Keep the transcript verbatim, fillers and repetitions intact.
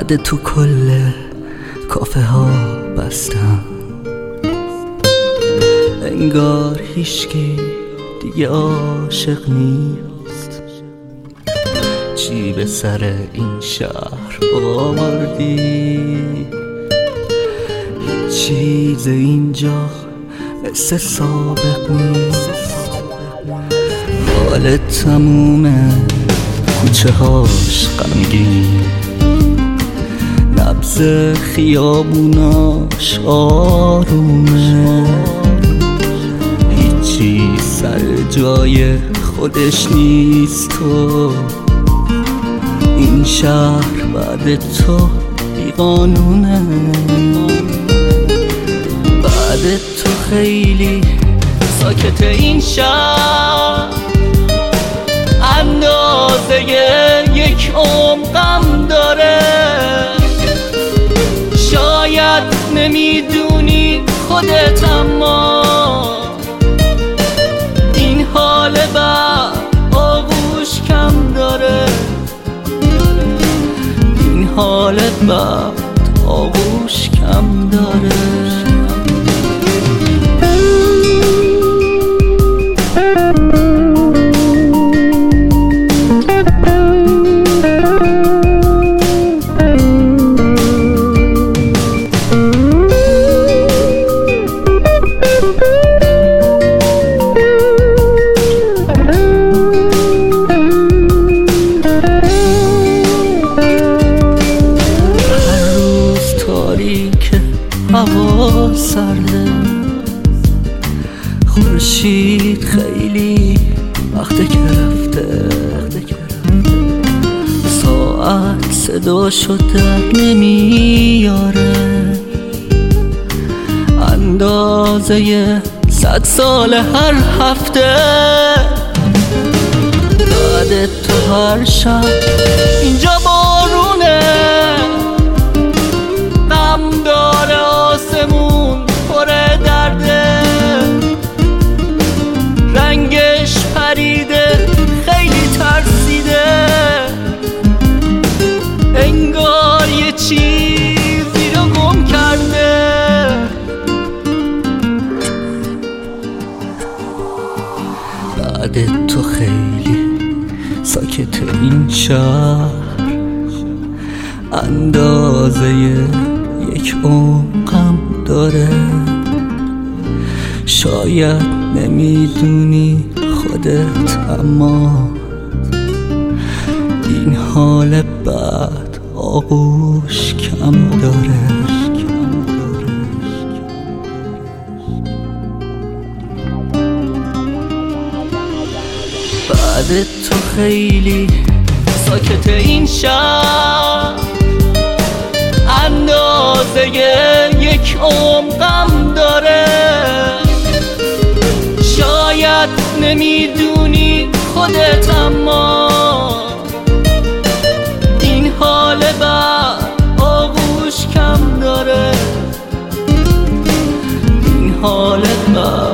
بعد تو کل کافه ها بستم، انگار هیچکی دیگه عاشق نیست. چی به سر این شهر آوردی؟ هیچ چیز اینجا مثل سابق نیست. حال تمومه کوچه هاش غمگین، نبض خیابوناش آرومه، هیچی سر جای خودش نیست. تو این شهر بعد تو بیقانونه، بعد تو خیلی ساکت این شهر، اندازه یک عمقم داره. شاید نمیدونی خودت، اما این حال بعد آغوش کم داره. این حال بعد آغوش کم داره. هوا سرده، خورشید خیلی وقته که رفته، ساعت صداشو در نمیاره، اندازه صد سال هر هفته. بعد تو هر شب اینجا بارونه، غم داره آسمون پر درده، رنگش پریده خیلی ترسیده، انگار یه چیزی رو گم کرده. بعد تو خیلی ساکت این شهر، اندازه یک عمقم داره. شاید نمیدونی خودت، اما این حال بعد آغوش کم داره. بعد تو خیلی ساکت این شهر، اندازه یک عمقم داره. شاید نمیدونی خودت، اما این حال بعد آغوش کم داره. این حال بعد